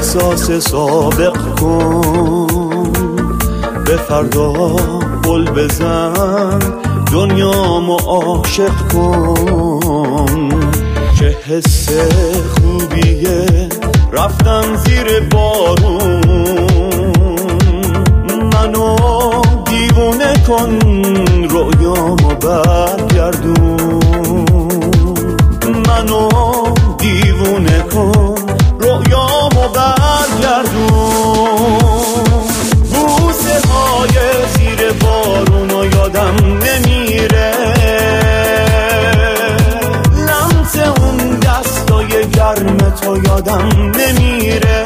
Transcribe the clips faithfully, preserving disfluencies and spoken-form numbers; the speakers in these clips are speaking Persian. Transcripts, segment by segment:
احساس سابق کن، به فردا قول بزن دنیامو عاشق کن. چه حس خوبیه رفتن زیر بارون، منو دیوونه کن رویامو برگردون، منو دیوونه کن رویامو برگردون. بوسه های زیر بارونو یادم نمیره، لمس اون دستای گرم تو یادم نمیره،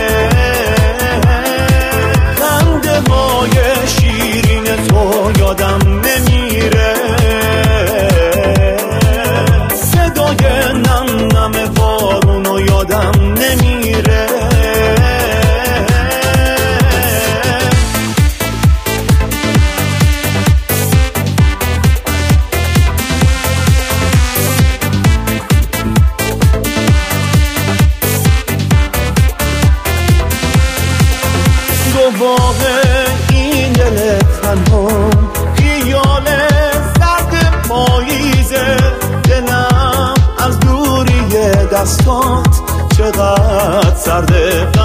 خنده های شیرین تو یادم نمیره، صدای نم نم بارونو یادم نمیره. گواه این دل تنها خیال سرد پاییزه، دلم از دوری دستات چقدر سرده